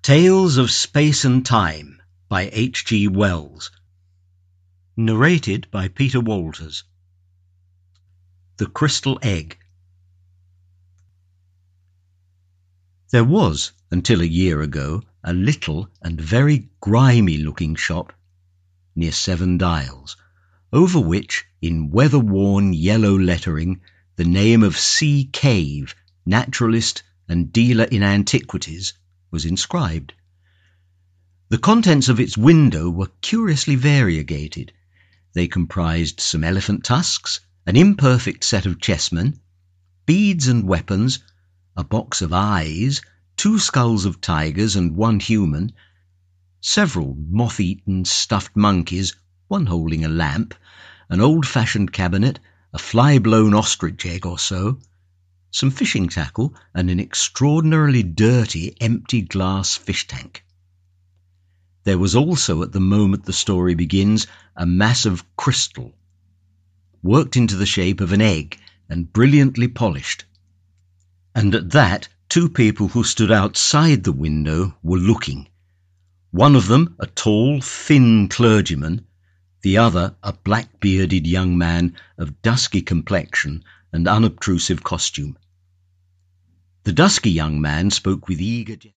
Tales of Space and Time by H. G. Wells. Narrated by Peter Walters. The Crystal Egg. There was, until a year ago, a little and very grimy-looking shop near Seven Dials, over which, in weather-worn yellow lettering, the name of C. Cave, naturalist and dealer in antiquities, was inscribed. The contents of its window were curiously variegated. They comprised some elephant tusks, an imperfect set of chessmen, beads and weapons, a box of eyes, 2 skulls of tigers and 1 human, several moth-eaten stuffed monkeys, 1 holding a lamp, an old-fashioned cabinet, a fly-blown ostrich egg or so, some fishing tackle, and an extraordinarily dirty empty glass fish tank. There was also, at the moment the story begins, a mass of crystal, worked into the shape of an egg and brilliantly polished. And at that, 2 people who stood outside the window were looking. One of them, a tall, thin clergyman, the other, a black-bearded young man of dusky complexion and unobtrusive costume. The dusky young man spoke with eager